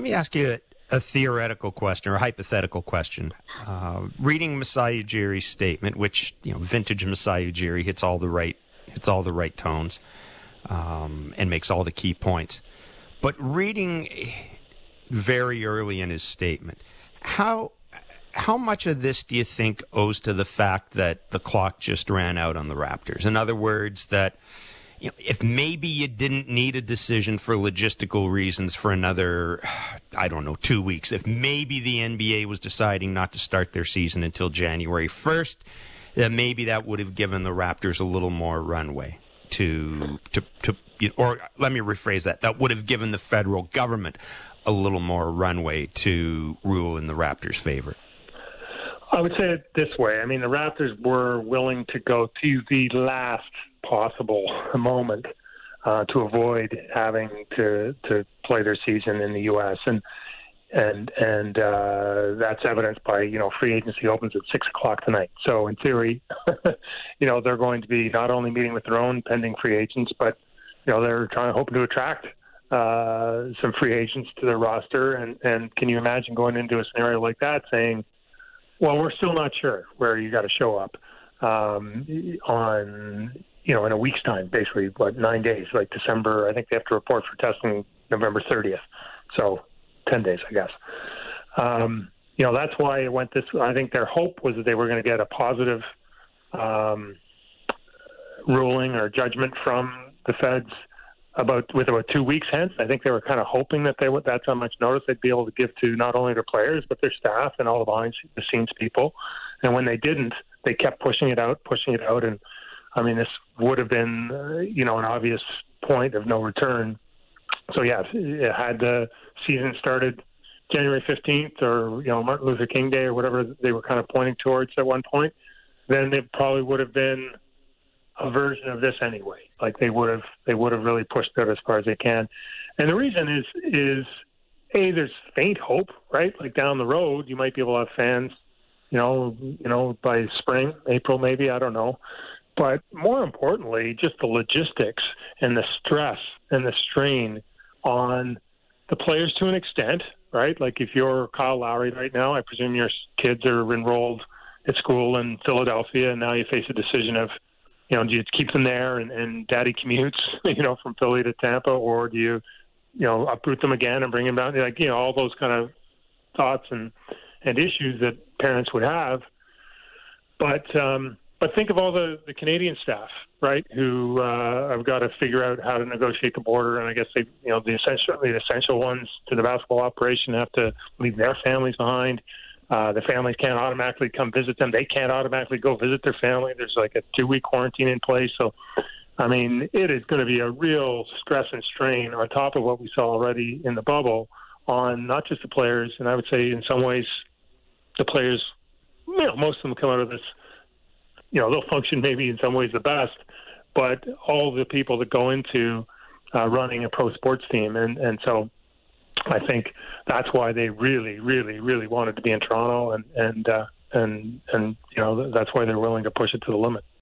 me ask you a theoretical question or a hypothetical question. Reading Masai Ujiri's statement, which vintage Masai Ujiri hits all the right tones, and makes all the key points. But reading very early in his statement, how much of this do you think owes to the fact that the clock just ran out on the Raptors? In other words, that if maybe you didn't need a decision for logistical reasons for another, 2 weeks, if maybe the NBA was deciding not to start their season until January 1st, then maybe that would have given the Raptors a little more runway or let me rephrase that would have given the federal government a little more runway to rule in the Raptors' favor. I would say it this way. I mean, the Raptors were willing to go to the last possible moment to avoid having to play their season in the U.S. and that's evidenced by free agency opens at 6:00 tonight. So in theory, they're going to be not only meeting with their own pending free agents, but they're hoping to attract some free agents to their roster. And can you imagine going into a scenario like that saying, well, we're still not sure where you got to show up in a week's time, basically, 9 days, like December. I think they have to report for testing November 30th. So 10 days, I guess. That's why it went this. I think their hope was that they were going to get a positive ruling or judgment from the feds with about 2 weeks hence. I think they were kind of hoping that that's how much notice they'd be able to give to not only their players but their staff and all the behind-the-scenes people. And when they didn't, they kept pushing it out. And I mean, this would have been an obvious point of no return. So yeah, had the season started January 15th or Martin Luther King Day or whatever they were kind of pointing towards at one point, then it probably would have been a version of this anyway. Like they would have really pushed it as far as they can. And the reason is there's faint hope, right? Like down the road, you might be able to have fans, by spring, April, maybe, I don't know. But more importantly, just the logistics and the stress and the strain on the players to an extent, right? Like if you're Kyle Lowry right now, I presume your kids are enrolled at school in Philadelphia, and now you face a decision of, do you keep them there and daddy commutes, from Philly to Tampa, or do you, uproot them again and bring them down? Like, all those kind of thoughts and issues that parents would have. But think of all the Canadian staff, right, who have got to figure out how to negotiate the border. And I guess the essential ones to the basketball operation have to leave their families behind. The families can't automatically come visit them. They can't automatically go visit their family. There's like a 2-week quarantine in place. So, I mean, it is going to be a real stress and strain on top of what we saw already in the bubble on not just the players. And I would say in some ways the players, most of them come out of this, they'll function maybe in some ways the best, but all the people that go into running a pro sports team. And so I think that's why they really, really, really wanted to be in Toronto, and that's why they're willing to push it to the limit.